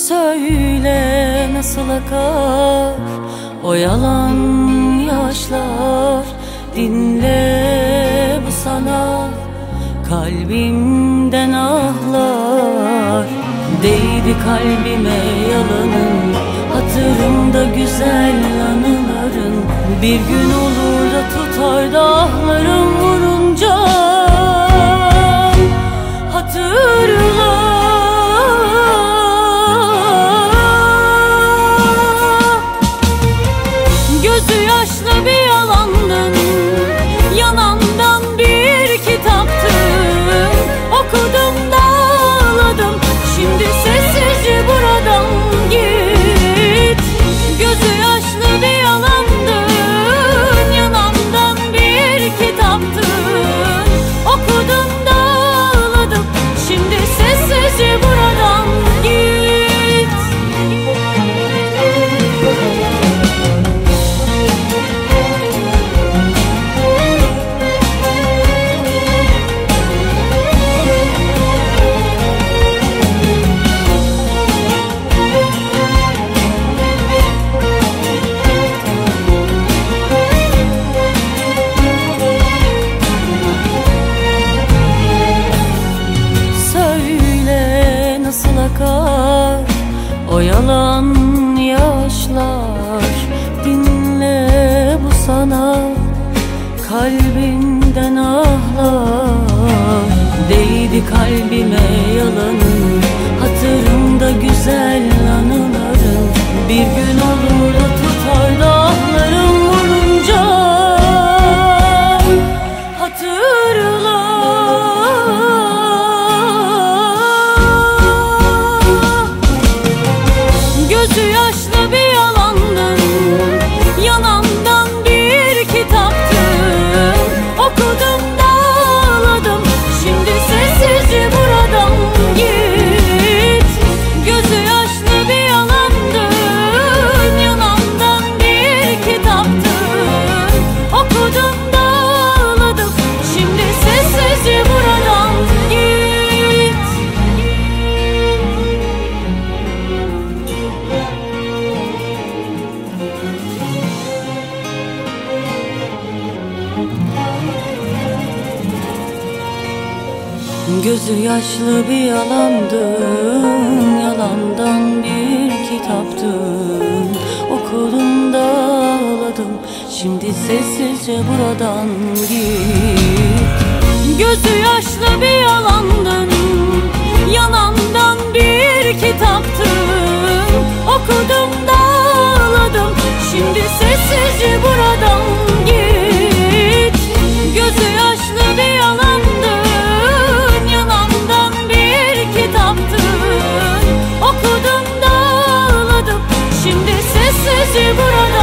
Söyle nasıl akar o yalan yaşlar, dinle bu sana kalbimden ahlar. Değdi kalbime yalanın, hatırımda güzel anıların. Bir gün olur da tutar da ahlarım vurunca hatırla. Gözü yaşlı bir yalandın, yanandan bir kitaptın. Okudum da ağladım, şimdi sessizce buradan git. Gözü yaşlı bir yalandın, yanandan bir kitaptın. Okudum da ağladım, şimdi sessizce buradan git. O yalan yaşlar, dinle bu sana kalbimden ahlar. Değdi kalbime yalanın, hatırımda güzel anıların. Bir gün olur da tutar da ahlarım vurunca hatırla. Gözü yaşlı bir yalandın, yanamdan bir kitaptın. Okudum da ağladım, şimdi sessizce buradan git. Gözü yaşlı bir yalandın, yanamdan bir kitaptın. Okudum da ağladım, şimdi sessizce buradan git. Gözü yaşlı bir yalandın, yalandan bir kitaptın. Okudum da ağladım, şimdi sessizce buradan git. Gözü yaşlı bir yalandın, yanamdan bir kitaptın. Okudum da ağladım, şimdi sessizce buradan git. Gözü yaşlı bir yalandın, yanamdan bir kitaptın. Okudum da ağladım, şimdi sessizce buradan